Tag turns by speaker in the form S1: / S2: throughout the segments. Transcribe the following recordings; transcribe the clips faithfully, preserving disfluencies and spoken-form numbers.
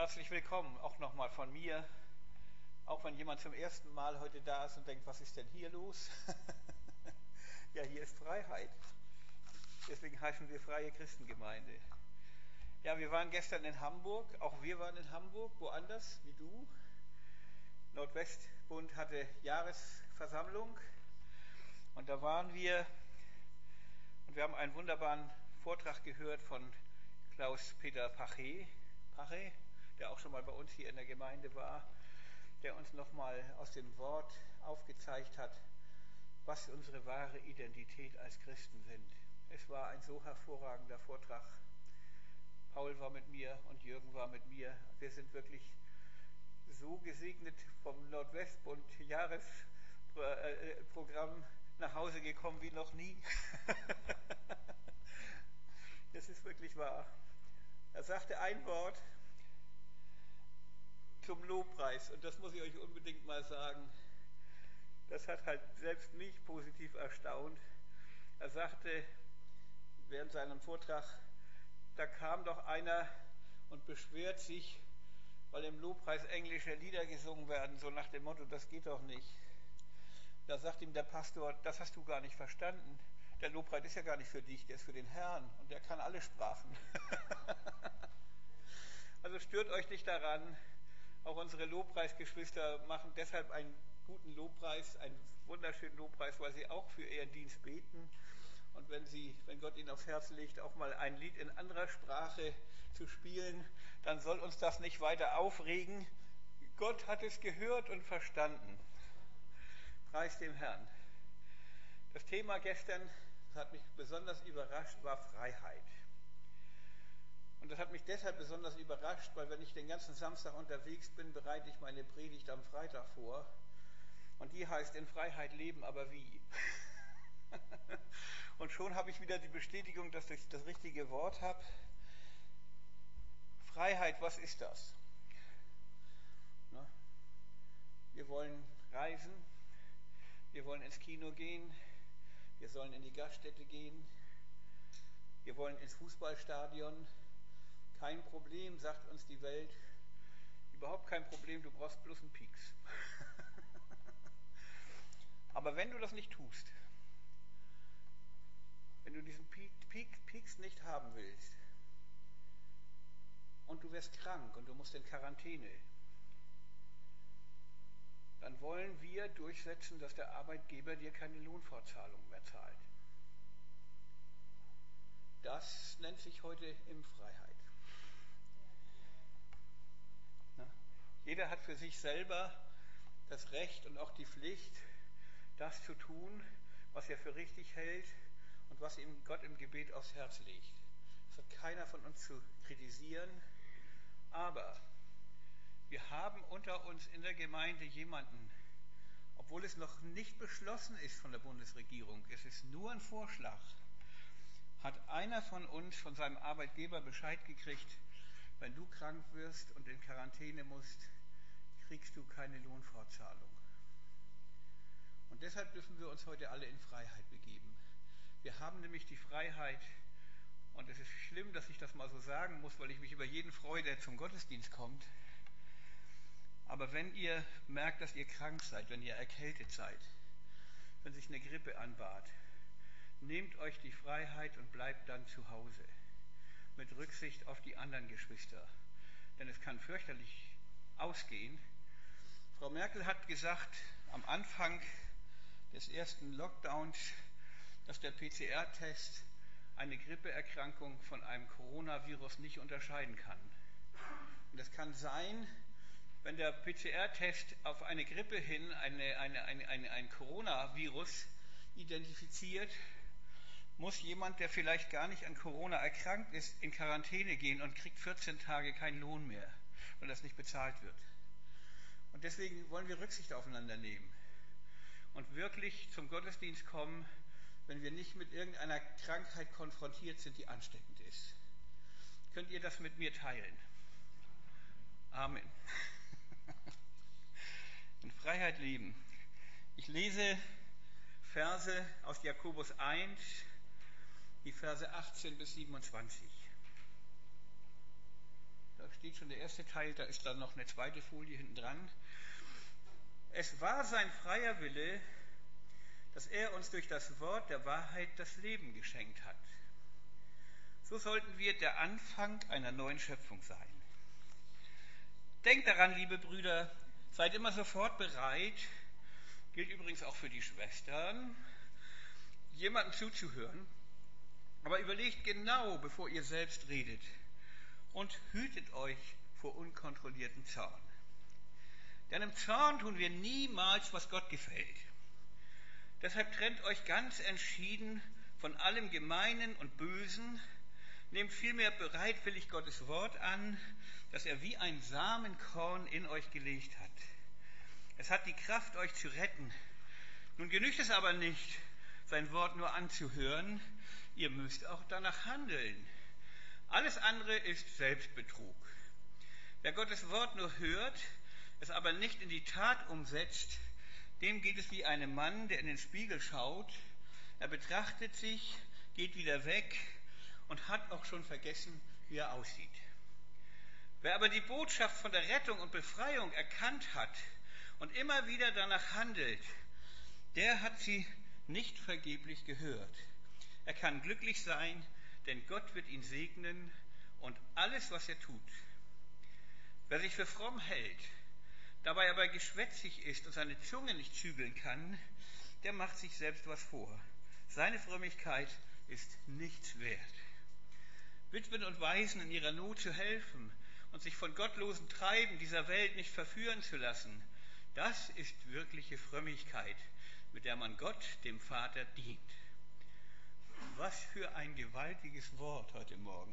S1: Herzlich willkommen, auch nochmal von mir. Auch wenn jemand zum ersten Mal heute da ist und denkt, was ist denn hier los? Ja, hier ist Freiheit. Deswegen heißen wir Freie Christengemeinde. Ja, wir waren gestern in Hamburg, auch wir waren in Hamburg, woanders wie du. Nordwestbund hatte Jahresversammlung und da waren wir und wir haben einen wunderbaren Vortrag gehört von Klaus-Peter Pache, Pache, der auch schon mal bei uns hier in der Gemeinde war, der uns nochmal aus dem Wort aufgezeigt hat, was unsere wahre Identität als Christen sind. Es war ein so hervorragender Vortrag. Paul war mit mir und Jürgen war mit mir. Wir sind wirklich so gesegnet vom Nordwestbund Jahresprogramm nach Hause gekommen wie noch nie. Das ist wirklich wahr. Er sagte ein Wort zum Lobpreis und das muss ich euch unbedingt mal sagen. Das hat halt selbst mich positiv erstaunt. Er sagte während seinem Vortrag, da kam doch einer und beschwert sich, weil im Lobpreis englische Lieder gesungen werden, so nach dem Motto, das geht doch nicht. Da sagt ihm der Pastor, das hast du gar nicht verstanden. Der Lobpreis ist ja gar nicht für dich, der ist für den Herrn und der kann alle Sprachen. Also stört euch nicht daran. Auch unsere Lobpreisgeschwister machen deshalb einen guten Lobpreis, einen wunderschönen Lobpreis, weil sie auch für ihren Dienst beten. Und wenn sie, wenn Gott ihnen aufs Herz legt, auch mal ein Lied in anderer Sprache zu spielen, dann soll uns das nicht weiter aufregen. Gott hat es gehört und verstanden. Preis dem Herrn. Das Thema gestern, das hat mich besonders überrascht, war Freiheit. Und das hat mich deshalb besonders überrascht, weil wenn ich den ganzen Samstag unterwegs bin, bereite ich meine Predigt am Freitag vor. Und die heißt in Freiheit leben, aber wie? Und schon habe ich wieder die Bestätigung, dass ich das richtige Wort habe. Freiheit, was ist das? Wir wollen reisen, wir wollen ins Kino gehen, wir sollen in die Gaststätte gehen, wir wollen ins Fußballstadion. Kein Problem, sagt uns die Welt. Überhaupt kein Problem, du brauchst bloß einen Pieks. Aber wenn du das nicht tust, wenn du diesen Pieks nicht haben willst und du wirst krank und du musst in Quarantäne, dann wollen wir durchsetzen, dass der Arbeitgeber dir keine Lohnfortzahlung mehr zahlt. Das nennt sich heute Impffreiheit. Jeder hat für sich selber das Recht und auch die Pflicht, das zu tun, was er für richtig hält und was ihm Gott im Gebet aufs Herz legt. Das hat keiner von uns zu kritisieren, aber wir haben unter uns in der Gemeinde jemanden, obwohl es noch nicht beschlossen ist von der Bundesregierung, es ist nur ein Vorschlag, hat einer von uns von seinem Arbeitgeber Bescheid gekriegt, wenn du krank wirst und in Quarantäne musst, kriegst du keine Lohnfortzahlung. Und deshalb dürfen wir uns heute alle in Freiheit begeben. Wir haben nämlich die Freiheit, und es ist schlimm, dass ich das mal so sagen muss, weil ich mich über jeden freue, der zum Gottesdienst kommt. Aber wenn ihr merkt, dass ihr krank seid, wenn ihr erkältet seid, wenn sich eine Grippe anbahnt, nehmt euch die Freiheit und bleibt dann zu Hause. Mit Rücksicht auf die anderen Geschwister. Denn es kann fürchterlich ausgehen. Frau Merkel hat gesagt, am Anfang des ersten Lockdowns, dass der P C R-Test eine Grippeerkrankung von einem Coronavirus nicht unterscheiden kann. Und es kann sein, wenn der P C R-Test auf eine Grippe hin eine, eine, eine, eine, ein Coronavirus identifiziert, muss jemand, der vielleicht gar nicht an Corona erkrankt ist, in Quarantäne gehen und kriegt vierzehn Tage keinen Lohn mehr, weil das nicht bezahlt wird. Und deswegen wollen wir Rücksicht aufeinander nehmen und wirklich zum Gottesdienst kommen, wenn wir nicht mit irgendeiner Krankheit konfrontiert sind, die ansteckend ist. Könnt ihr das mit mir teilen? Amen. In Freiheit leben. Ich lese Verse aus Jakobus eins, die Verse achtzehn bis siebenundzwanzig. Da steht steht schon der erste Teil, da ist dann noch eine zweite Folie hinten dran. Es war sein freier Wille, dass er uns durch das Wort der Wahrheit das Leben geschenkt hat. So sollten wir der Anfang einer neuen Schöpfung sein. Denkt daran, liebe Brüder, seid immer sofort bereit, gilt übrigens auch für die Schwestern, jemandem zuzuhören, aber überlegt genau, bevor ihr selbst redet, und hütet euch vor unkontrolliertem Zorn. Denn im Zorn tun wir niemals, was Gott gefällt. Deshalb trennt euch ganz entschieden von allem Gemeinen und Bösen, nehmt vielmehr bereitwillig Gottes Wort an, das er wie ein Samenkorn in euch gelegt hat. Es hat die Kraft, euch zu retten. Nun genügt es aber nicht, sein Wort nur anzuhören, ihr müsst auch danach handeln. Alles andere ist Selbstbetrug. Wer Gottes Wort nur hört, es aber nicht in die Tat umsetzt, dem geht es wie einem Mann, der in den Spiegel schaut. Er betrachtet sich, geht wieder weg und hat auch schon vergessen, wie er aussieht. Wer aber die Botschaft von der Rettung und Befreiung erkannt hat und immer wieder danach handelt, der hat sie nicht vergeblich gehört. Er kann glücklich sein, denn Gott wird ihn segnen und alles, was er tut. Wer sich für fromm hält, dabei aber geschwätzig ist und seine Zunge nicht zügeln kann, der macht sich selbst was vor. Seine Frömmigkeit ist nichts wert. Witwen und Waisen in ihrer Not zu helfen und sich von gottlosen Treiben dieser Welt nicht verführen zu lassen, das ist wirkliche Frömmigkeit, mit der man Gott, dem Vater, dient. Was für ein gewaltiges Wort heute Morgen.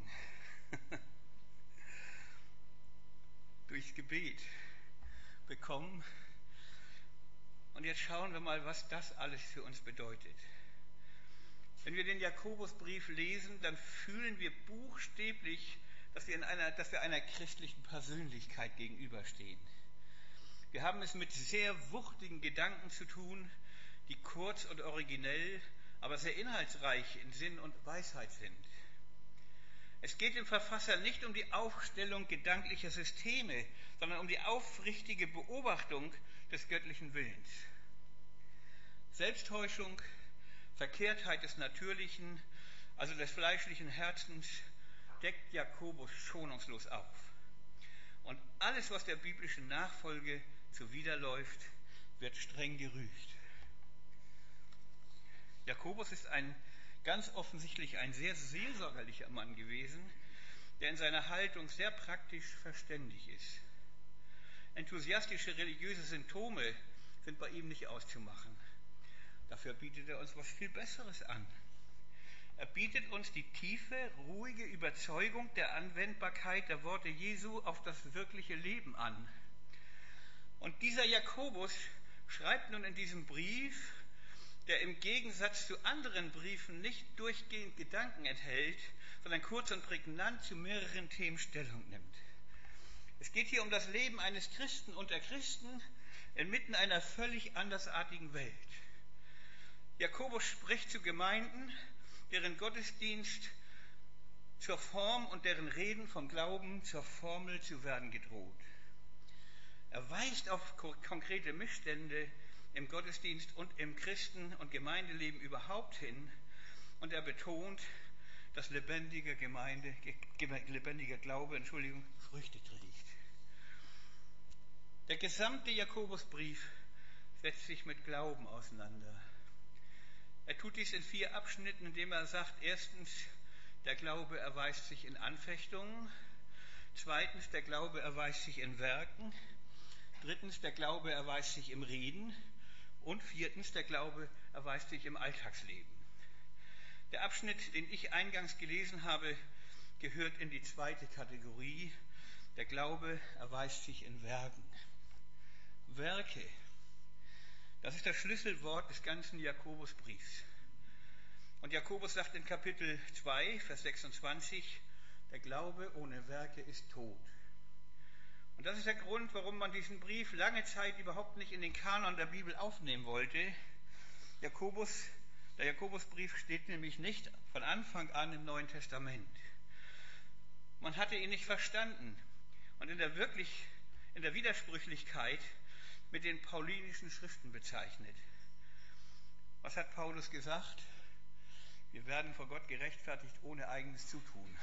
S1: Durchs Gebet bekommen. Und jetzt schauen wir mal, was das alles für uns bedeutet. Wenn wir den Jakobusbrief lesen, dann fühlen wir buchstäblich, dass wir, in einer, dass wir einer christlichen Persönlichkeit gegenüberstehen. Wir haben es mit sehr wuchtigen Gedanken zu tun, die kurz und originell, aber sehr inhaltsreich in Sinn und Weisheit sind. Es geht dem Verfasser nicht um die Aufstellung gedanklicher Systeme, sondern um die aufrichtige Beobachtung des göttlichen Willens. Selbsttäuschung, Verkehrtheit des Natürlichen, also des fleischlichen Herzens, deckt Jakobus schonungslos auf. Und alles, was der biblischen Nachfolge zuwiderläuft, wird streng gerügt. Jakobus ist ein ganz offensichtlich ein sehr seelsorgerlicher Mann gewesen, der in seiner Haltung sehr praktisch verständig ist. Enthusiastische religiöse Symptome sind bei ihm nicht auszumachen. Dafür bietet er uns was viel Besseres an. Er bietet uns die tiefe, ruhige Überzeugung der Anwendbarkeit der Worte Jesu auf das wirkliche Leben an. Und dieser Jakobus schreibt nun in diesem Brief, der im Gegensatz zu anderen Briefen nicht durchgehend Gedanken enthält, sondern kurz und prägnant zu mehreren Themen Stellung nimmt. Es geht hier um das Leben eines Christen unter Christen inmitten einer völlig andersartigen Welt. Jakobus spricht zu Gemeinden, deren Gottesdienst zur Form und deren Reden vom Glauben zur Formel zu werden gedroht. Er weist auf konkrete Missstände im Gottesdienst und im Christen- und Gemeindeleben überhaupt hin und er betont, dass lebendiger Gemeinde, lebendiger Glaube, Entschuldigung, Früchte trägt. Der gesamte Jakobusbrief setzt sich mit Glauben auseinander. Er tut dies in vier Abschnitten, indem er sagt, erstens, der Glaube erweist sich in Anfechtungen, zweitens, der Glaube erweist sich in Werken, drittens, der Glaube erweist sich im Reden und viertens, der Glaube erweist sich im Alltagsleben. Der Abschnitt, den ich eingangs gelesen habe, gehört in die zweite Kategorie. Der Glaube erweist sich in Werken. Werke, das ist das Schlüsselwort des ganzen Jakobusbriefs. Und Jakobus sagt in Kapitel zwei, Vers sechsundzwanzig, der Glaube ohne Werke ist tot. Und das ist der Grund, warum man diesen Brief lange Zeit überhaupt nicht in den Kanon der Bibel aufnehmen wollte. Jakobus, der Jakobusbrief steht nämlich nicht von Anfang an im Neuen Testament. Man hatte ihn nicht verstanden. und in der wirklich in der Widersprüchlichkeit mit den paulinischen Schriften bezeichnet. Was hat Paulus gesagt? Wir werden vor Gott gerechtfertigt ohne eigenes Zutun.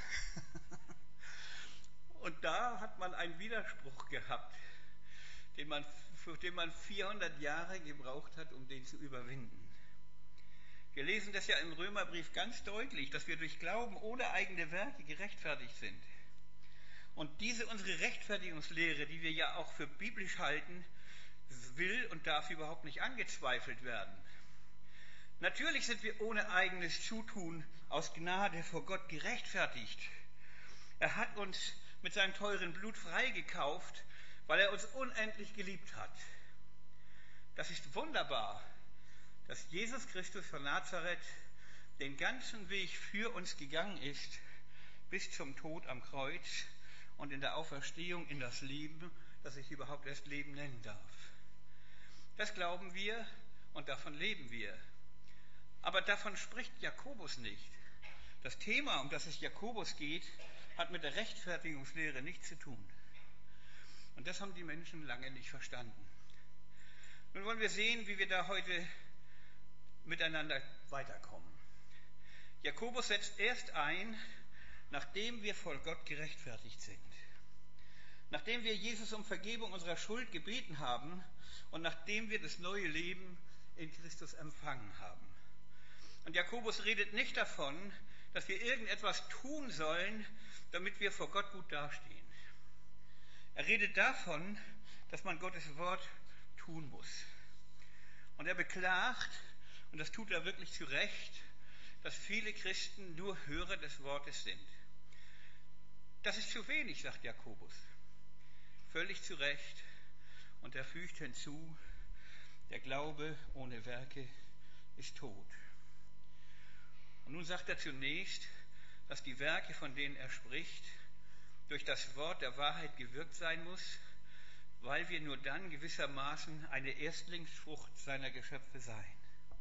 S1: Und da hat man einen Widerspruch gehabt, den man, für den man vierhundert Jahre gebraucht hat, um den zu überwinden. Wir lesen das ja im Römerbrief ganz deutlich, dass wir durch Glauben ohne eigene Werke gerechtfertigt sind. Und diese unsere Rechtfertigungslehre, die wir ja auch für biblisch halten, will und darf überhaupt nicht angezweifelt werden. Natürlich sind wir ohne eigenes Zutun aus Gnade vor Gott gerechtfertigt. Er hat uns mit seinem teuren Blut freigekauft, weil er uns unendlich geliebt hat. Das ist wunderbar, dass Jesus Christus von Nazareth den ganzen Weg für uns gegangen ist, bis zum Tod am Kreuz und in der Auferstehung in das Leben, das ich überhaupt erst Leben nennen darf. Das glauben wir und davon leben wir. Aber davon spricht Jakobus nicht. Das Thema, um das es Jakobus geht, hat mit der Rechtfertigungslehre nichts zu tun. Und das haben die Menschen lange nicht verstanden. Nun wollen wir sehen, wie wir da heute miteinander weiterkommen. Jakobus setzt erst ein, nachdem wir vor Gott gerechtfertigt sind. Nachdem wir Jesus um Vergebung unserer Schuld gebeten haben und nachdem wir das neue Leben in Christus empfangen haben. Und Jakobus redet nicht davon, dass wir irgendetwas tun sollen, damit wir vor Gott gut dastehen. Er redet davon, dass man Gottes Wort tun muss. Und er beklagt, und das tut er wirklich zu Recht, dass viele Christen nur Hörer des Wortes sind. Das ist zu wenig, sagt Jakobus. Völlig zu Recht. Und er fügt hinzu, der Glaube ohne Werke ist tot. Und nun sagt er zunächst, dass die Werke, von denen er spricht, durch das Wort der Wahrheit gewirkt sein muss, weil wir nur dann gewissermaßen eine Erstlingsfrucht seiner Geschöpfe seien.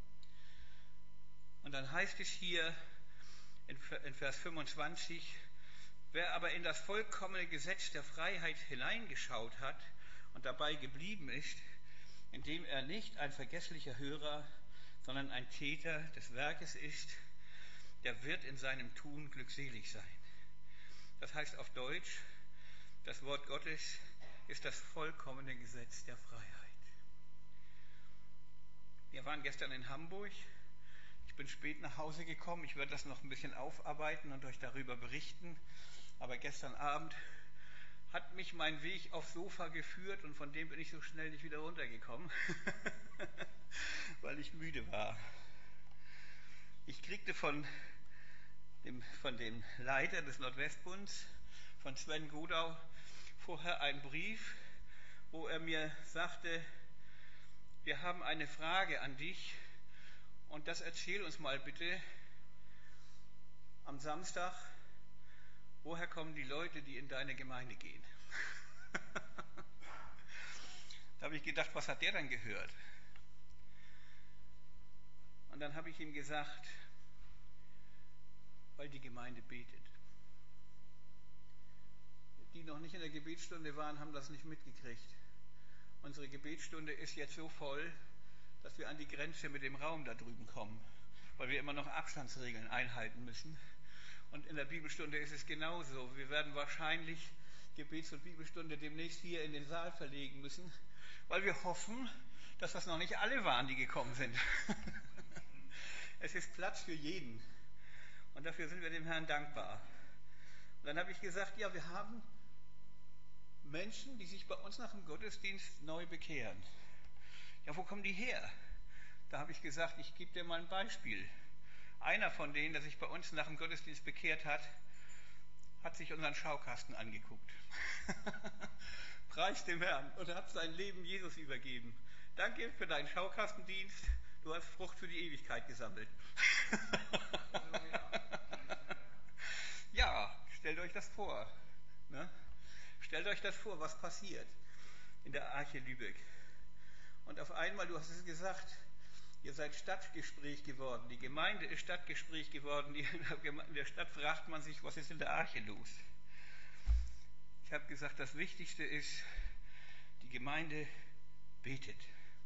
S1: Und dann heißt es hier in Vers fünfundzwanzig, wer aber in das vollkommene Gesetz der Freiheit hineingeschaut hat und dabei geblieben ist, indem er nicht ein vergesslicher Hörer, sondern ein Täter des Werkes ist, der wird in seinem Tun glückselig sein. Das heißt auf Deutsch, das Wort Gottes ist das vollkommene Gesetz der Freiheit. Wir waren gestern in Hamburg. Ich bin spät nach Hause gekommen. Ich werde das noch ein bisschen aufarbeiten und euch darüber berichten. Aber gestern Abend hat mich mein Weg aufs Sofa geführt und von dem bin ich so schnell nicht wieder runtergekommen, weil ich müde war. Ich kriegte von dem, von dem Leiter des Nordwestbunds, von Sven Godau, vorher einen Brief, wo er mir sagte, wir haben eine Frage an dich und das erzähl uns mal bitte am Samstag, woher kommen die Leute, die in deine Gemeinde gehen? Da habe ich gedacht, was hat der dann gehört? Und dann habe ich ihm gesagt, weil die Gemeinde betet. Die noch nicht in der Gebetsstunde waren, haben das nicht mitgekriegt. Unsere Gebetsstunde ist jetzt so voll, dass wir an die Grenze mit dem Raum da drüben kommen, weil wir immer noch Abstandsregeln einhalten müssen. Und in der Bibelstunde ist es genauso. Wir werden wahrscheinlich Gebets- und Bibelstunde demnächst hier in den Saal verlegen müssen, weil wir hoffen, dass das noch nicht alle waren, die gekommen sind. Es ist Platz für jeden. Und dafür sind wir dem Herrn dankbar. Und dann habe ich gesagt, ja, wir haben Menschen, die sich bei uns nach dem Gottesdienst neu bekehren. Ja, wo kommen die her? Da habe ich gesagt, ich gebe dir mal ein Beispiel. Einer von denen, der sich bei uns nach dem Gottesdienst bekehrt hat, hat sich unseren Schaukasten angeguckt. Preis dem Herrn und hat sein Leben Jesus übergeben. Danke für deinen Schaukastendienst. Du hast Frucht für die Ewigkeit gesammelt. Ja, stellt euch das vor. Ne? Stellt euch das vor, was passiert in der Arche Lübeck. Und auf einmal, du hast es gesagt, ihr seid Stadtgespräch geworden. Die Gemeinde ist Stadtgespräch geworden. In der Stadt fragt man sich, was ist in der Arche los? Ich Ich habe gesagt, das Wichtigste ist, die Gemeinde betet.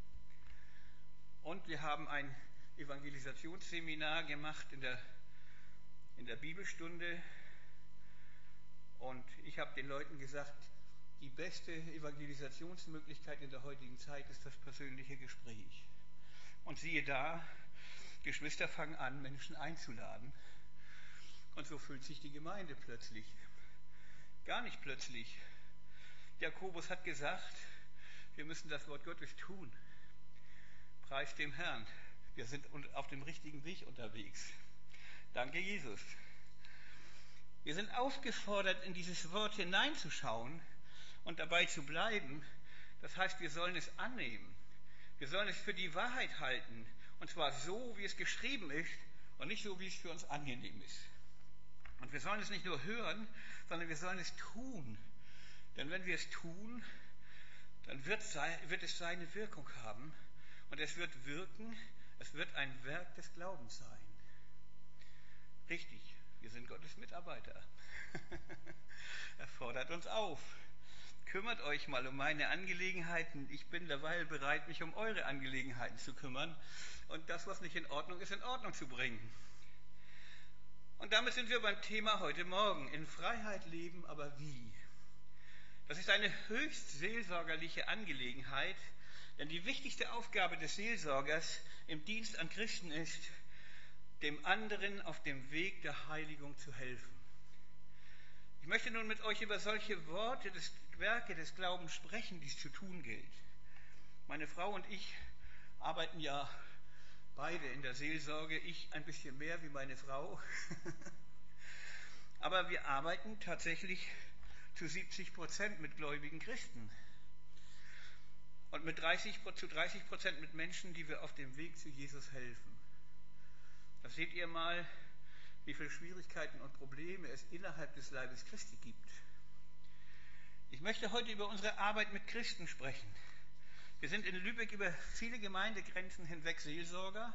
S1: Und wir haben ein Evangelisationsseminar gemacht in der, in der Bibelstunde. Und ich habe den Leuten gesagt, die beste Evangelisationsmöglichkeit in der heutigen Zeit ist das persönliche Gespräch. Und siehe da, Geschwister fangen an, Menschen einzuladen. Und so füllt sich die Gemeinde plötzlich. Gar nicht plötzlich. Jakobus hat gesagt, wir müssen das Wort Gottes tun. Preis dem Herrn. Wir sind auf dem richtigen Weg unterwegs. Danke, Jesus. Wir sind aufgefordert, in dieses Wort hineinzuschauen und dabei zu bleiben. Das heißt, wir sollen es annehmen. Wir sollen es für die Wahrheit halten. Und zwar so, wie es geschrieben ist und nicht so, wie es für uns angenehm ist. Und wir sollen es nicht nur hören, sondern wir sollen es tun. Denn wenn wir es tun, dann wird, wird es seine Wirkung haben. Und es wird wirken, es wird ein Werk des Glaubens sein. Richtig, wir sind Gottes Mitarbeiter. Er fordert uns auf. Kümmert euch mal um meine Angelegenheiten. Ich bin derweil bereit, mich um eure Angelegenheiten zu kümmern und das, was nicht in Ordnung ist, in Ordnung zu bringen. Und damit sind wir beim Thema heute Morgen. In Freiheit leben, aber wie? Das ist eine höchst seelsorgerliche Angelegenheit, denn die wichtigste Aufgabe des Seelsorgers im Dienst an Christen ist, dem anderen auf dem Weg der Heiligung zu helfen. Ich möchte nun mit euch über solche Worte, des Werke des Glaubens sprechen, die es zu tun gilt. Meine Frau und ich arbeiten ja beide in der Seelsorge, ich ein bisschen mehr wie meine Frau. Aber wir arbeiten tatsächlich zu siebzig Prozent mit gläubigen Christen und mit dreißig, zu dreißig Prozent mit Menschen, die wir auf dem Weg zu Jesus helfen. Da seht ihr mal, wie viele Schwierigkeiten und Probleme es innerhalb des Leibes Christi gibt. Ich möchte heute über unsere Arbeit mit Christen sprechen. Wir sind in Lübeck über viele Gemeindegrenzen hinweg Seelsorger,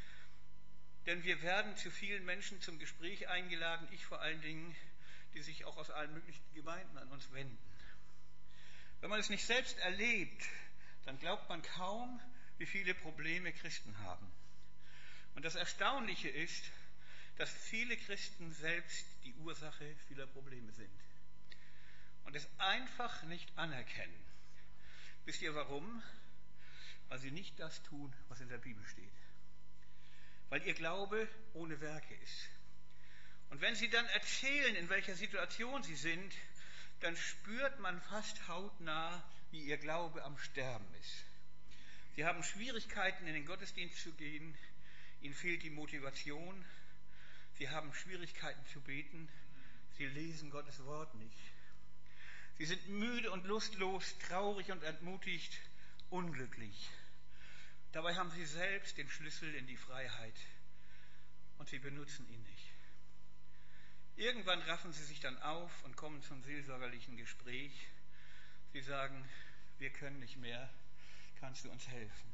S1: denn wir werden zu vielen Menschen zum Gespräch eingeladen, ich vor allen Dingen, die sich auch aus allen möglichen Gemeinden an uns wenden. Wenn man es nicht selbst erlebt, dann glaubt man kaum, wie viele Probleme Christen haben. Und das Erstaunliche ist, dass viele Christen selbst die Ursache vieler Probleme sind und es einfach nicht anerkennen. Wisst ihr warum? Weil sie nicht das tun, was in der Bibel steht. Weil ihr Glaube ohne Werke ist. Und wenn sie dann erzählen, in welcher Situation sie sind, dann spürt man fast hautnah, wie ihr Glaube am Sterben ist. Sie haben Schwierigkeiten, in den Gottesdienst zu gehen, ihnen fehlt die Motivation, sie haben Schwierigkeiten zu beten, sie lesen Gottes Wort nicht. Sie sind müde und lustlos, traurig und entmutigt, unglücklich. Dabei haben sie selbst den Schlüssel in die Freiheit und sie benutzen ihn nicht. Irgendwann raffen sie sich dann auf und kommen zum seelsorgerlichen Gespräch. Sie sagen, wir können nicht mehr, kannst du uns helfen?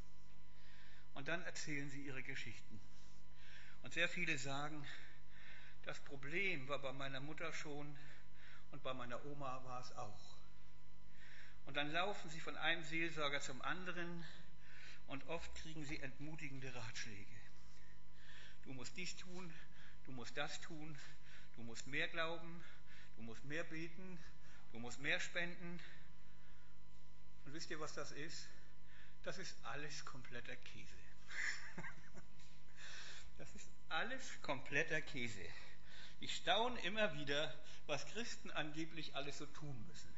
S1: Und dann erzählen sie ihre Geschichten. Und sehr viele sagen, das Problem war bei meiner Mutter schon und bei meiner Oma war es auch. Und dann laufen sie von einem Seelsorger zum anderen und oft kriegen sie entmutigende Ratschläge. Du musst dies tun, du musst das tun, du musst mehr glauben, du musst mehr beten, du musst mehr spenden. Und wisst ihr, was das ist? Das ist alles kompletter Käse. Das ist alles kompletter Käse. Ich staune immer wieder, was Christen angeblich alles so tun müssen.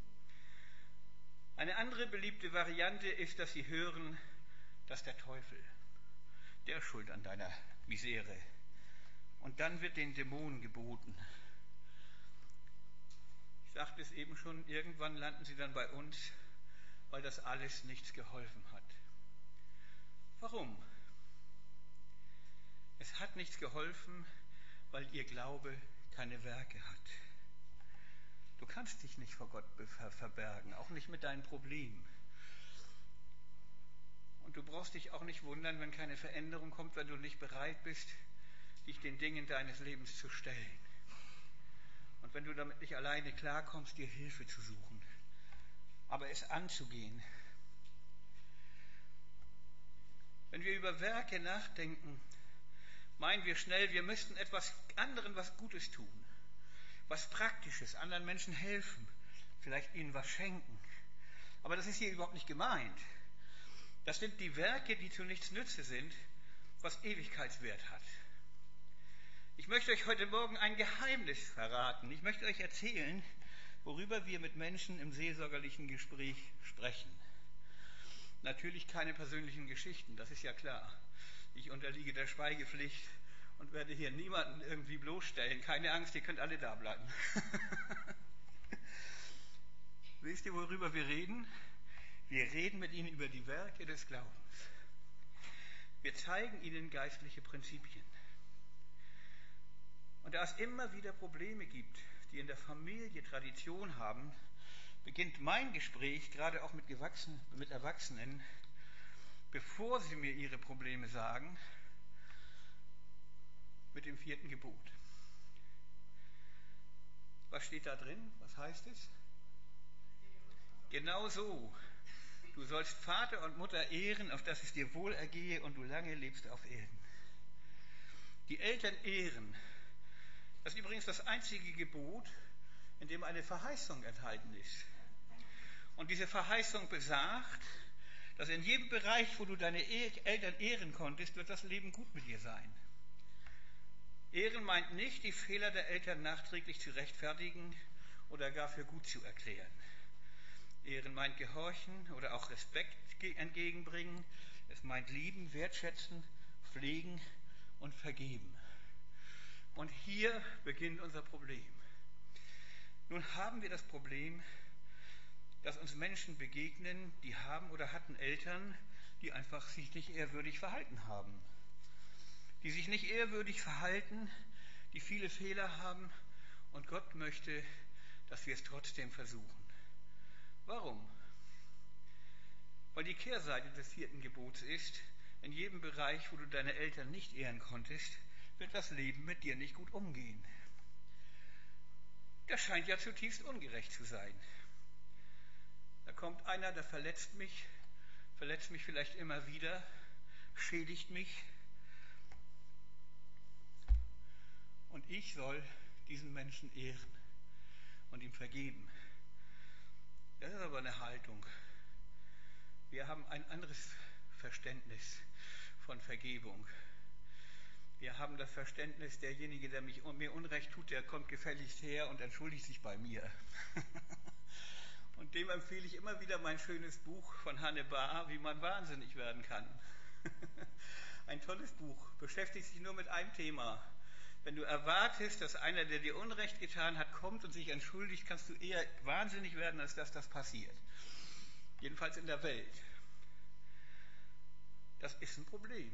S1: Eine andere beliebte Variante ist, dass sie hören, dass der Teufel, der ist schuld an deiner Misere. Und dann wird den Dämonen geboten. Ich sagte es eben schon, irgendwann landen sie dann bei uns, weil das alles nichts geholfen hat. Warum? Es hat nichts geholfen, weil ihr Glaube keine Werke hat. Du kannst dich nicht vor Gott verbergen, auch nicht mit deinen Problemen. Und du brauchst dich auch nicht wundern, wenn keine Veränderung kommt, wenn du nicht bereit bist, dich den Dingen deines Lebens zu stellen. Und wenn du damit nicht alleine klarkommst, dir Hilfe zu suchen, aber es anzugehen. Wenn wir über Werke nachdenken, meinen wir schnell, wir müssten etwas anderen was Gutes tun, was Praktisches, anderen Menschen helfen, vielleicht ihnen was schenken. Aber das ist hier überhaupt nicht gemeint. Das sind die Werke, die zu nichts Nütze sind, was Ewigkeitswert hat. Ich möchte euch heute Morgen ein Geheimnis verraten. Ich möchte euch erzählen, worüber wir mit Menschen im seelsorgerlichen Gespräch sprechen. Natürlich keine persönlichen Geschichten, das ist ja klar. Ich unterliege der Schweigepflicht und werde hier niemanden irgendwie bloßstellen. Keine Angst, ihr könnt alle da bleiben. Wisst ihr, worüber wir reden? Wir reden mit ihnen über die Werke des Glaubens. Wir zeigen ihnen geistliche Prinzipien. Und da es immer wieder Probleme gibt, die in der Familie Tradition haben, beginnt mein Gespräch, gerade auch mit, Gewachsen, mit Erwachsenen, bevor sie mir ihre Probleme sagen, mit dem vierten Gebot. Was steht da drin? Was heißt es? Genau so. Du sollst Vater und Mutter ehren, auf dass es dir wohl ergehe und du lange lebst auf Erden. Die Eltern ehren. Das ist übrigens das einzige Gebot, in dem eine Verheißung enthalten ist. Und diese Verheißung besagt, dass in jedem Bereich, wo du deine Eltern ehren konntest, wird das Leben gut mit dir sein. Ehren meint nicht, die Fehler der Eltern nachträglich zu rechtfertigen oder gar für gut zu erklären. Ehren meint gehorchen oder auch Respekt entgegenbringen. Es meint lieben, wertschätzen, pflegen und vergeben. Und hier beginnt unser Problem. Nun haben wir das Problem, dass uns Menschen begegnen, die haben oder hatten Eltern, die einfach sich nicht ehrwürdig verhalten haben. Die sich nicht ehrwürdig verhalten, die viele Fehler haben und Gott möchte, dass wir es trotzdem versuchen. Warum? Weil die Kehrseite des vierten Gebots ist, in jedem Bereich, wo du deine Eltern nicht ehren konntest, wird das Leben mit dir nicht gut umgehen. Das scheint ja zutiefst ungerecht zu sein. Da kommt einer, der verletzt mich, verletzt mich vielleicht immer wieder, schädigt mich. Und ich soll diesen Menschen ehren und ihm vergeben. Das ist aber eine Haltung. Wir haben ein anderes Verständnis von Vergebung. Wir haben das Verständnis, derjenige, der mich, mir Unrecht tut, der kommt gefälligst her und entschuldigt sich bei mir. Und dem empfehle ich immer wieder mein schönes Buch von Hanne Bahr, wie man wahnsinnig werden kann. Ein tolles Buch, beschäftigt sich nur mit einem Thema. Wenn du erwartest, dass einer, der dir Unrecht getan hat, kommt und sich entschuldigt, kannst du eher wahnsinnig werden, als dass das passiert. Jedenfalls in der Welt. Das ist ein Problem.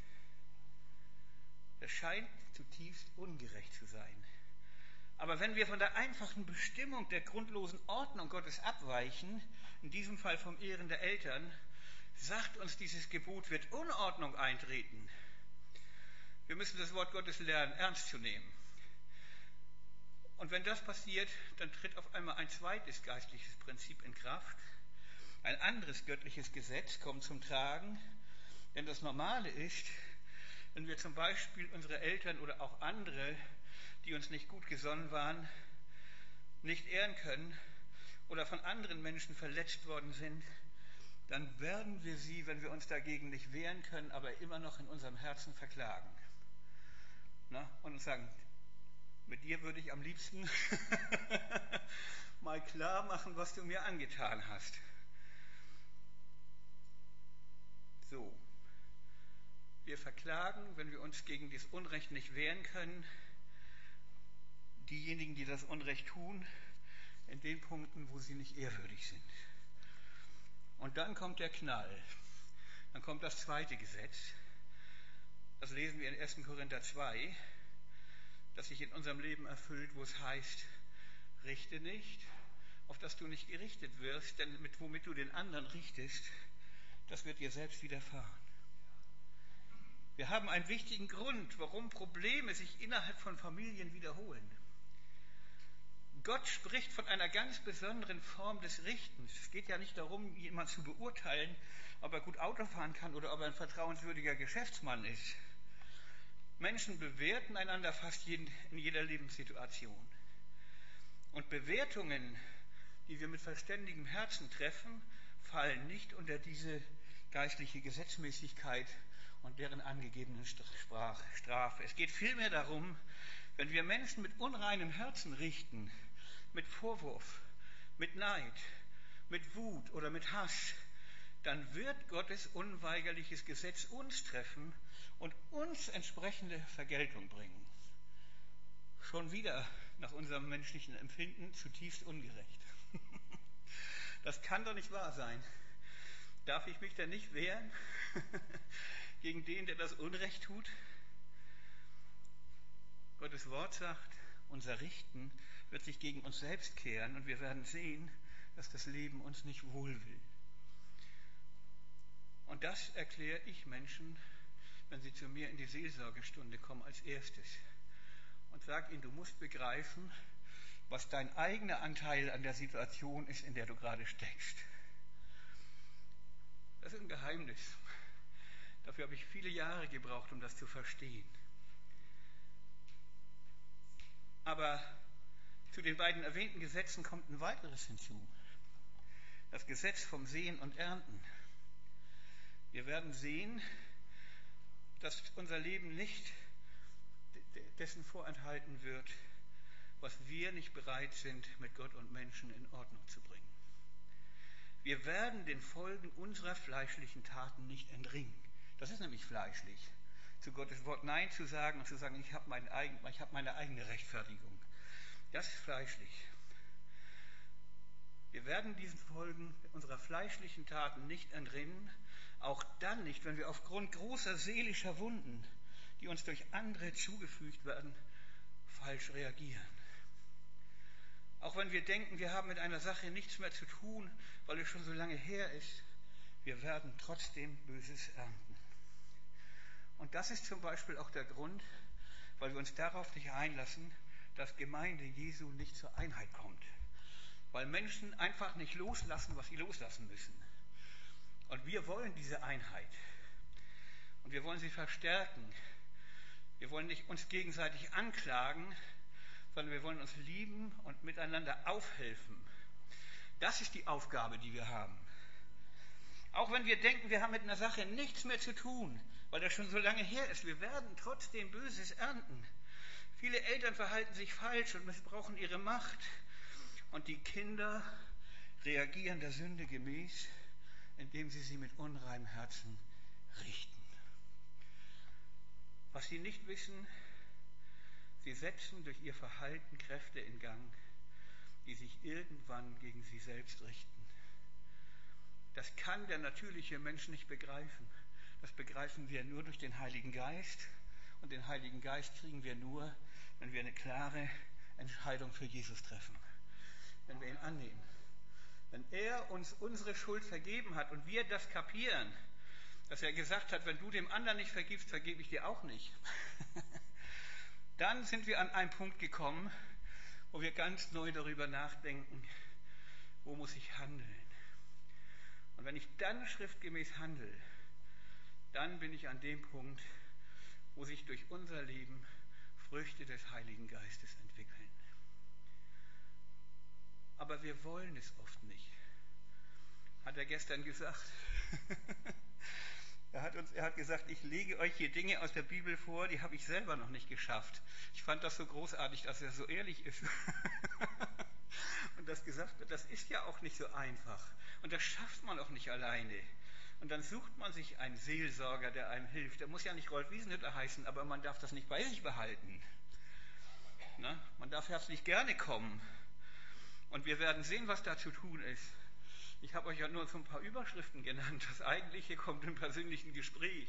S1: Das scheint zutiefst ungerecht zu sein. Aber wenn wir von der einfachen Bestimmung der grundlosen Ordnung Gottes abweichen, in diesem Fall vom Ehren der Eltern, sagt uns dieses Gebot, wird Unordnung eintreten. Wir müssen das Wort Gottes lernen, ernst zu nehmen. Und wenn das passiert, dann tritt auf einmal ein zweites geistliches Prinzip in Kraft. Ein anderes göttliches Gesetz kommt zum Tragen. Denn das Normale ist, wenn wir zum Beispiel unsere Eltern oder auch andere, die uns nicht gut gesonnen waren, nicht ehren können oder von anderen Menschen verletzt worden sind, dann werden wir sie, wenn wir uns dagegen nicht wehren können, aber immer noch in unserem Herzen verklagen. Na, und uns sagen, mit dir würde ich am liebsten mal klar machen, was du mir angetan hast. So. Wir verklagen, wenn wir uns gegen das Unrecht nicht wehren können, diejenigen, die das Unrecht tun, in den Punkten, wo sie nicht ehrwürdig sind. Und dann kommt der Knall. Dann kommt das zweite Gesetz. Das lesen wir in ersten Korinther zwei, das sich in unserem Leben erfüllt, wo es heißt, richte nicht, auf dass du nicht gerichtet wirst, denn mit womit du den anderen richtest, das wird dir selbst widerfahren. Wir haben einen wichtigen Grund, warum Probleme sich innerhalb von Familien wiederholen. Gott spricht von einer ganz besonderen Form des Richtens. Es geht ja nicht darum, jemanden zu beurteilen, ob er gut Auto fahren kann oder ob er ein vertrauenswürdiger Geschäftsmann ist. Menschen bewerten einander fast jeden, in jeder Lebenssituation. Und Bewertungen, die wir mit verständigem Herzen treffen, fallen nicht unter diese geistliche Gesetzmäßigkeit und deren angegebenen Strafe. Es geht vielmehr darum, wenn wir Menschen mit unreinem Herzen richten, mit Vorwurf, mit Neid, mit Wut oder mit Hass, dann wird Gottes unweigerliches Gesetz uns treffen und uns entsprechende Vergeltung bringen. Schon wieder nach unserem menschlichen Empfinden zutiefst ungerecht. Das kann doch nicht wahr sein. Darf ich mich denn nicht wehren gegen den, der das Unrecht tut? Gottes Wort sagt, unser Richten wird sich gegen uns selbst kehren und wir werden sehen, dass das Leben uns nicht wohl will. Und das erkläre ich Menschen, wenn sie zu mir in die Seelsorgestunde kommen, als erstes. Und sage ihnen, du musst begreifen, was dein eigener Anteil an der Situation ist, in der du gerade steckst. Das ist ein Geheimnis. Dafür habe ich viele Jahre gebraucht, um das zu verstehen. Aber zu den beiden erwähnten Gesetzen kommt ein weiteres hinzu. Das Gesetz vom Säen und Ernten. Wir werden sehen, dass unser Leben nicht dessen vorenthalten wird, was wir nicht bereit sind, mit Gott und Menschen in Ordnung zu bringen. Wir werden den Folgen unserer fleischlichen Taten nicht entringen. Das ist nämlich fleischlich, zu Gottes Wort Nein zu sagen und zu sagen, ich habe mein eigen, ich habe meine eigene Rechtfertigung. Das ist fleischlich. Wir werden diesen Folgen unserer fleischlichen Taten nicht entrinnen, auch dann nicht, wenn wir aufgrund großer seelischer Wunden, die uns durch andere zugefügt werden, falsch reagieren. Auch wenn wir denken, wir haben mit einer Sache nichts mehr zu tun, weil es schon so lange her ist, wir werden trotzdem Böses ernten. Und das ist zum Beispiel auch der Grund, weil wir uns darauf nicht einlassen, dass Gemeinde Jesu nicht zur Einheit kommt. Weil Menschen einfach nicht loslassen, was sie loslassen müssen. Und wir wollen diese Einheit. Und wir wollen sie verstärken. Wir wollen nicht uns gegenseitig anklagen, sondern wir wollen uns lieben und miteinander aufhelfen. Das ist die Aufgabe, die wir haben. Auch wenn wir denken, wir haben mit einer Sache nichts mehr zu tun, weil das schon so lange her ist, wir werden trotzdem Böses ernten. Viele Eltern verhalten sich falsch und missbrauchen ihre Macht. Und die Kinder reagieren der Sünde gemäß, indem sie sie mit unreinem Herzen richten. Was sie nicht wissen, sie setzen durch ihr Verhalten Kräfte in Gang, die sich irgendwann gegen sie selbst richten. Das kann der natürliche Mensch nicht begreifen. Das begreifen wir nur durch den Heiligen Geist. Und den Heiligen Geist kriegen wir nur, wenn wir eine klare Entscheidung für Jesus treffen. Wenn wir ihn annehmen. Wenn er uns unsere Schuld vergeben hat und wir das kapieren, dass er gesagt hat, wenn du dem anderen nicht vergibst, vergebe ich dir auch nicht. Dann sind wir an einen Punkt gekommen, wo wir ganz neu darüber nachdenken, wo muss ich handeln. Und wenn ich dann schriftgemäß handle, dann bin ich an dem Punkt, wo sich durch unser Leben Früchte des Heiligen Geistes entwickeln. Aber wir wollen es oft nicht. Hat er gestern gesagt. er, hat uns, er hat gesagt, ich lege euch hier Dinge aus der Bibel vor, die habe ich selber noch nicht geschafft. Ich fand das so großartig, dass er so ehrlich ist. Und das gesagt wird, das ist ja auch nicht so einfach. Und das schafft man auch nicht alleine. Und dann sucht man sich einen Seelsorger, der einem hilft. Der muss ja nicht Rolf Wiesenhütter heißen, aber man darf das nicht bei sich behalten. Na? Man darf herzlich gerne kommen. Und wir werden sehen, was da zu tun ist. Ich habe euch ja nur so ein paar Überschriften genannt. Das Eigentliche kommt im persönlichen Gespräch.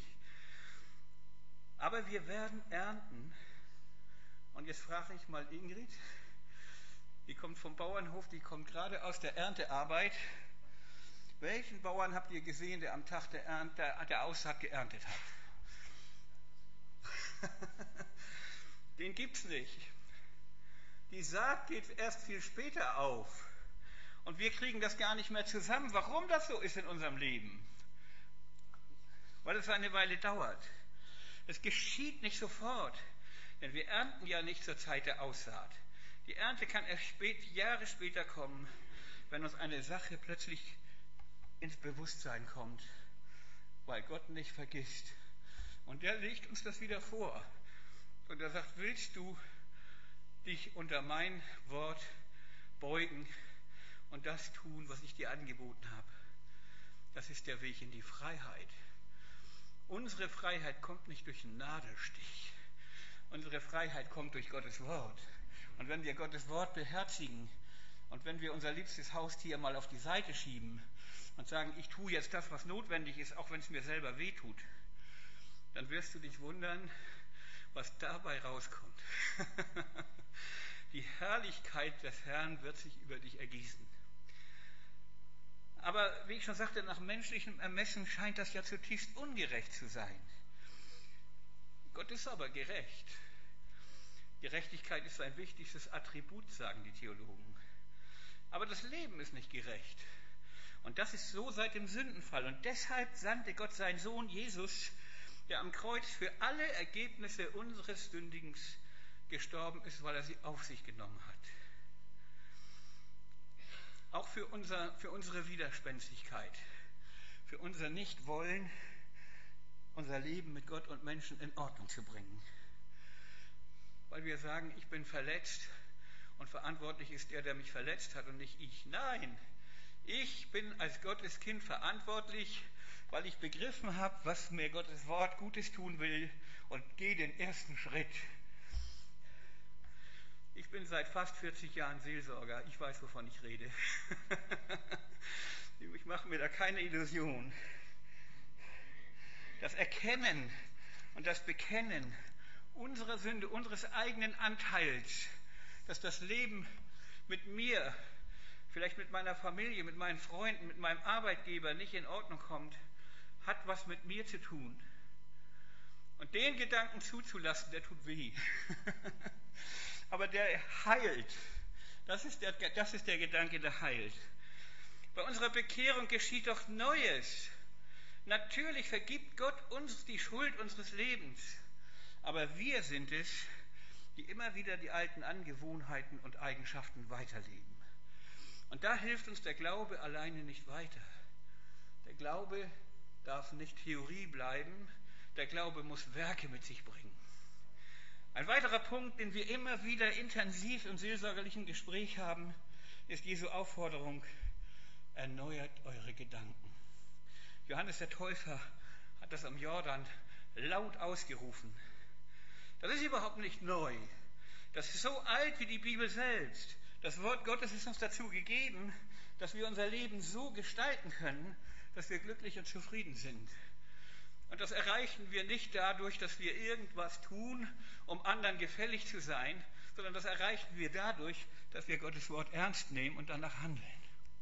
S1: Aber wir werden ernten. Und jetzt frage ich mal Ingrid, die kommt vom Bauernhof, die kommt gerade aus der Erntearbeit. Welchen Bauern habt ihr gesehen, der am Tag der, Ernte, der Aussaat geerntet hat? Den gibt's nicht. Die Saat geht erst viel später auf. Und wir kriegen das gar nicht mehr zusammen, warum das so ist in unserem Leben. Weil es eine Weile dauert. Es geschieht nicht sofort, denn wir ernten ja nicht zur Zeit der Aussaat. Die Ernte kann erst spät, Jahre später kommen, wenn uns eine Sache plötzlich ins Bewusstsein kommt, weil Gott nicht vergisst. Und der legt uns das wieder vor. Und er sagt, willst du dich unter mein Wort beugen und das tun, was ich dir angeboten habe? Das ist der Weg in die Freiheit. Unsere Freiheit kommt nicht durch einen Nadelstich. Unsere Freiheit kommt durch Gottes Wort. Und wenn wir Gottes Wort beherzigen und wenn wir unser liebstes Haustier mal auf die Seite schieben und sagen, ich tue jetzt das, was notwendig ist, auch wenn es mir selber wehtut, dann wirst du dich wundern, was dabei rauskommt. Die Herrlichkeit des Herrn wird sich über dich ergießen. Aber wie ich schon sagte, nach menschlichem Ermessen scheint das ja zutiefst ungerecht zu sein. Gott ist aber gerecht. Gerechtigkeit ist sein wichtigstes Attribut, sagen die Theologen. Aber das Leben ist nicht gerecht. Und das ist so seit dem Sündenfall. Und deshalb sandte Gott seinen Sohn Jesus, der am Kreuz für alle Ergebnisse unseres Sündigens gestorben ist, weil er sie auf sich genommen hat. Auch für, unser, für unsere Widerspenstigkeit, für unser Nichtwollen, unser Leben mit Gott und Menschen in Ordnung zu bringen. Weil wir sagen, ich bin verletzt und verantwortlich ist der, der mich verletzt hat und nicht ich. Nein, ich bin als Gottes Kind verantwortlich, weil ich begriffen habe, was mir Gottes Wort Gutes tun will und gehe den ersten Schritt. Ich bin seit fast vierzig Jahren Seelsorger. Ich weiß, wovon ich rede. Ich mache mir da keine Illusion. Das Erkennen und das Bekennen unserer Sünde, unseres eigenen Anteils, dass das Leben mit mir, vielleicht mit meiner Familie, mit meinen Freunden, mit meinem Arbeitgeber nicht in Ordnung kommt, hat was mit mir zu tun. Und den Gedanken zuzulassen, der tut weh. Aber der heilt. Das ist der, das ist der Gedanke, der heilt. Bei unserer Bekehrung geschieht doch Neues. Natürlich vergibt Gott uns die Schuld unseres Lebens. Aber wir sind es, die immer wieder die alten Angewohnheiten und Eigenschaften weiterleben. Und da hilft uns der Glaube alleine nicht weiter. Der Glaube darf nicht Theorie bleiben. Der Glaube muss Werke mit sich bringen. Ein weiterer Punkt, den wir immer wieder intensiv im seelsorgerlichen Gespräch haben, ist Jesu Aufforderung, erneuert eure Gedanken. Johannes der Täufer hat das am Jordan laut ausgerufen. Das ist überhaupt nicht neu. Das ist so alt wie die Bibel selbst. Das Wort Gottes ist uns dazu gegeben, dass wir unser Leben so gestalten können, dass wir glücklich und zufrieden sind. Und das erreichen wir nicht dadurch, dass wir irgendwas tun, um anderen gefällig zu sein, sondern das erreichen wir dadurch, dass wir Gottes Wort ernst nehmen und danach handeln.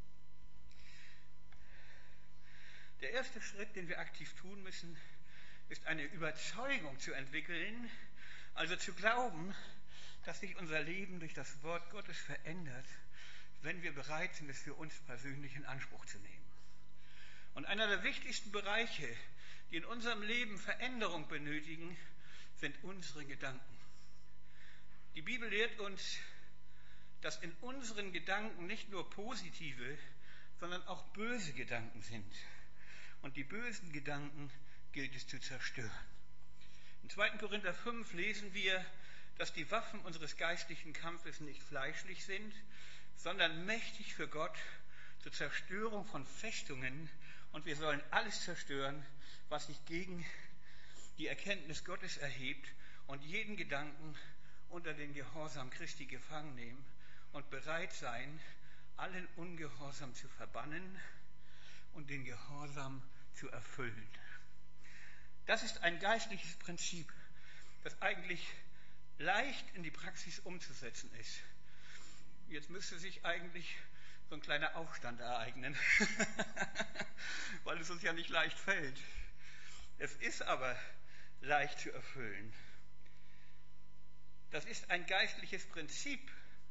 S1: Der erste Schritt, den wir aktiv tun müssen, ist eine Überzeugung zu entwickeln, also zu glauben, dass sich unser Leben durch das Wort Gottes verändert, wenn wir bereit sind, es für uns persönlich in Anspruch zu nehmen. Und einer der wichtigsten Bereiche, die in unserem Leben Veränderung benötigen, sind unsere Gedanken. Die Bibel lehrt uns, dass in unseren Gedanken nicht nur positive, sondern auch böse Gedanken sind. Und die bösen Gedanken gilt es zu zerstören. In zweiten Korinther fünf lesen wir, dass die Waffen unseres geistlichen Kampfes nicht fleischlich sind, sondern mächtig für Gott zur Zerstörung von Festungen, und wir sollen alles zerstören, was sich gegen die Erkenntnis Gottes erhebt, und jeden Gedanken unter den Gehorsam Christi gefangen nehmen und bereit sein, allen Ungehorsam zu verbannen und den Gehorsam zu erfüllen. Das ist ein geistliches Prinzip, das eigentlich leicht in die Praxis umzusetzen ist. Jetzt müsste sich eigentlich so ein kleiner Aufstand ereignen, weil es uns ja nicht leicht fällt. Es ist aber leicht zu erfüllen. Das ist ein geistliches Prinzip,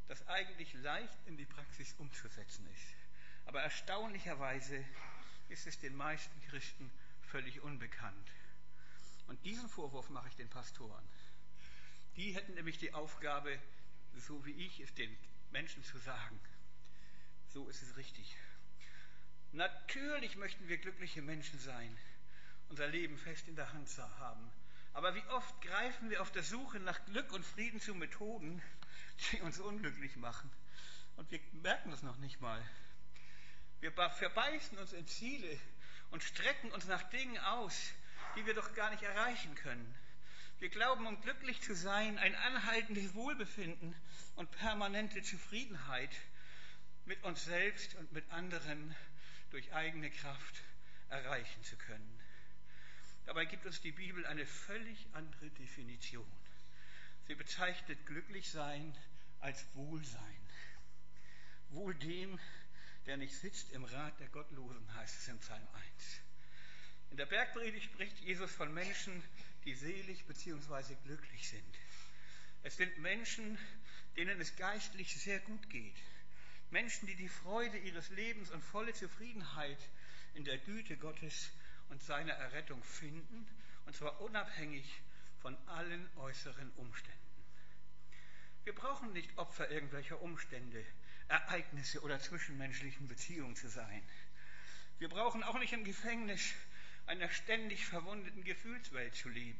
S1: das eigentlich leicht in die Praxis umzusetzen ist. Aber erstaunlicherweise ist es den meisten Christen völlig unbekannt. Und diesen Vorwurf mache ich den Pastoren. Die hätten nämlich die Aufgabe, so wie ich es den Menschen zu sagen. So ist es richtig. Natürlich möchten wir glückliche Menschen sein, unser Leben fest in der Hand haben. Aber wie oft greifen wir auf der Suche nach Glück und Frieden zu Methoden, die uns unglücklich machen. Und wir merken das noch nicht mal. Wir verbeißen uns in Ziele und strecken uns nach Dingen aus, die wir doch gar nicht erreichen können. Wir glauben, um glücklich zu sein, ein anhaltendes Wohlbefinden und permanente Zufriedenheit mit uns selbst und mit anderen durch eigene Kraft erreichen zu können. Dabei gibt uns die Bibel eine völlig andere Definition. Sie bezeichnet Glücklichsein als Wohlsein. Wohl dem, der nicht sitzt im Rat der Gottlosen, heißt es in Psalm eins. In der Bergpredigt spricht Jesus von Menschen, die selig bzw. glücklich sind. Es sind Menschen, denen es geistlich sehr gut geht. Menschen, die die Freude ihres Lebens und volle Zufriedenheit in der Güte Gottes und seiner Errettung finden, und zwar unabhängig von allen äußeren Umständen. Wir brauchen nicht Opfer irgendwelcher Umstände, Ereignisse oder zwischenmenschlichen Beziehungen zu sein. Wir brauchen auch nicht im Gefängnis einer ständig verwundeten Gefühlswelt zu leben.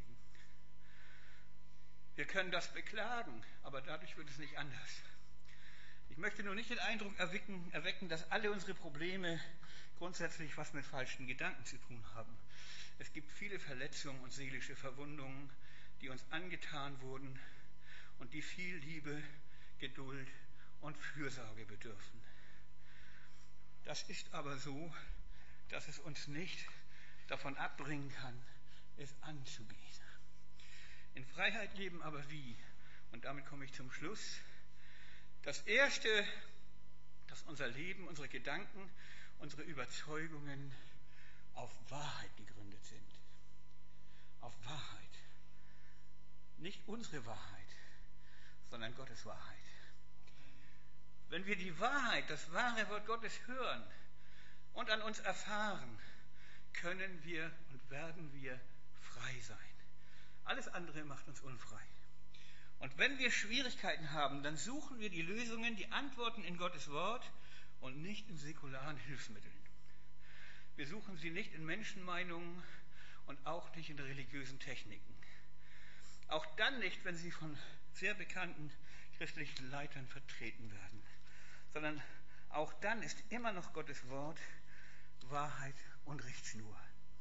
S1: Wir können das beklagen, aber dadurch wird es nicht anders. Ich möchte nur nicht den Eindruck erwecken, erwecken, dass alle unsere Probleme grundsätzlich was mit falschen Gedanken zu tun haben. Es gibt viele Verletzungen und seelische Verwundungen, die uns angetan wurden und die viel Liebe, Geduld und Fürsorge bedürfen. Das ist aber so, dass es uns nicht davon abbringen kann, es anzugehen. In Freiheit leben aber wie? Und damit komme ich zum Schluss. Das Erste, dass unser Leben, unsere Gedanken, unsere Überzeugungen auf Wahrheit gegründet sind. Auf Wahrheit. Nicht unsere Wahrheit, sondern Gottes Wahrheit. Wenn wir die Wahrheit, das wahre Wort Gottes hören und an uns erfahren, können wir und werden wir frei sein. Alles andere macht uns unfrei. Und wenn wir Schwierigkeiten haben, dann suchen wir die Lösungen, die Antworten in Gottes Wort und nicht in säkularen Hilfsmitteln. Wir suchen sie nicht in Menschenmeinungen und auch nicht in religiösen Techniken. Auch dann nicht, wenn sie von sehr bekannten christlichen Leitern vertreten werden, sondern auch dann ist immer noch Gottes Wort Wahrheit und Richtschnur.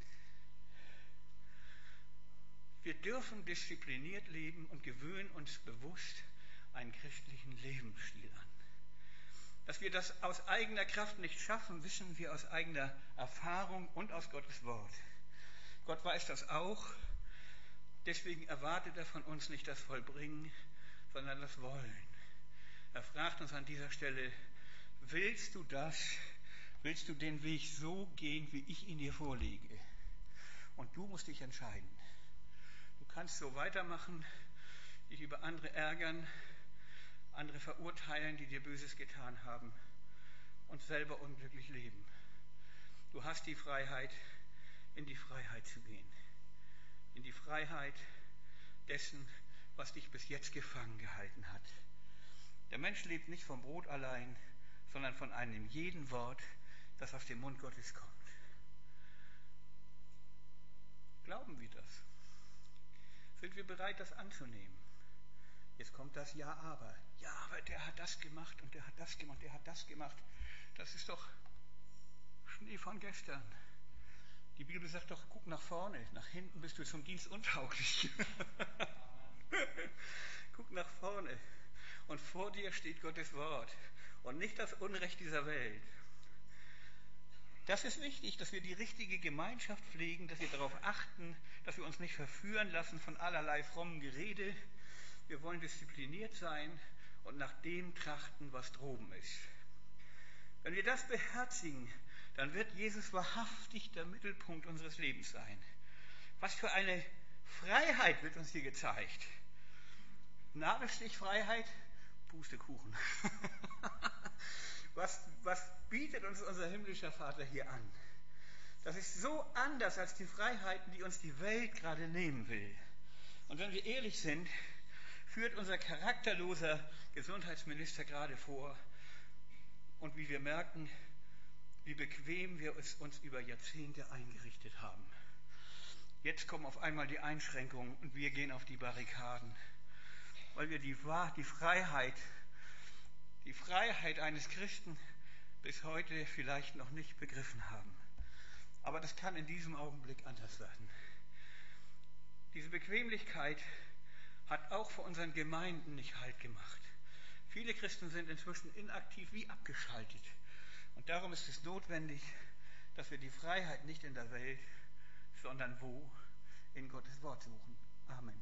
S1: Wir dürfen diszipliniert leben und gewöhnen uns bewusst einen christlichen Lebensstil an. Dass wir das aus eigener Kraft nicht schaffen, wissen wir aus eigener Erfahrung und aus Gottes Wort. Gott weiß das auch, deswegen erwartet er von uns nicht das Vollbringen, sondern das Wollen. Er fragt uns an dieser Stelle, willst du das, willst du den Weg so gehen, wie ich ihn dir vorlege? Und du musst dich entscheiden. Du kannst so weitermachen, dich über andere ärgern, andere verurteilen, die dir Böses getan haben und selber unglücklich leben. Du hast die Freiheit, in die Freiheit zu gehen. In die Freiheit dessen, was dich bis jetzt gefangen gehalten hat. Der Mensch lebt nicht vom Brot allein, sondern von einem jeden Wort, das aus dem Mund Gottes kommt. Glauben wir das? Sind wir bereit, das anzunehmen? Jetzt kommt das Ja, aber. Ja, aber der hat das gemacht und der hat das gemacht, der hat das gemacht. Das ist doch Schnee von gestern. Die Bibel sagt doch, guck nach vorne, nach hinten bist du zum Dienst untauglich. Guck nach vorne und vor dir steht Gottes Wort und nicht das Unrecht dieser Welt. Das ist wichtig, dass wir die richtige Gemeinschaft pflegen, dass wir darauf achten, dass wir uns nicht verführen lassen von allerlei frommen Gerede. Wir wollen diszipliniert sein und nach dem trachten, was droben ist. Wenn wir das beherzigen, dann wird Jesus wahrhaftig der Mittelpunkt unseres Lebens sein. Was für eine Freiheit wird uns hier gezeigt. Nadelstichfreiheit, Pustekuchen. was, was bietet uns unser himmlischer Vater hier an? Das ist so anders als die Freiheiten, die uns die Welt gerade nehmen will. Und wenn wir ehrlich sind, führt unser charakterloser Gesundheitsminister gerade vor. Und wie wir merken, wie bequem wir es uns über Jahrzehnte eingerichtet haben. Jetzt kommen auf einmal die Einschränkungen und wir gehen auf die Barrikaden, weil wir die, die Freiheit, die Freiheit eines Christen bis heute vielleicht noch nicht begriffen haben. Aber das kann in diesem Augenblick anders werden. Diese Bequemlichkeit hat auch vor unseren Gemeinden nicht Halt gemacht. Viele Christen sind inzwischen inaktiv wie abgeschaltet. Und darum ist es notwendig, dass wir die Freiheit nicht in der Welt, sondern wo? In Gottes Wort suchen. Amen.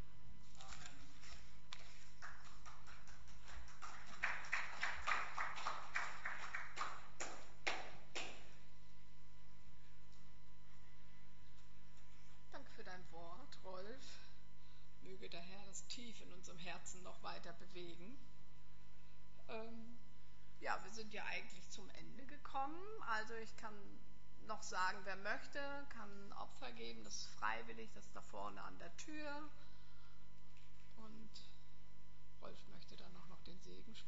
S2: Danke für dein Wort, Rolf. Möge der Herr das tief in unserem Herzen noch weiter bewegen. Ähm, ja, wir sind ja eigentlich zum Ende gekommen. Also ich kann noch sagen, wer möchte, kann ein Opfer geben. Das ist freiwillig, das ist da vorne an der Tür. Und Rolf möchte dann auch noch den Segen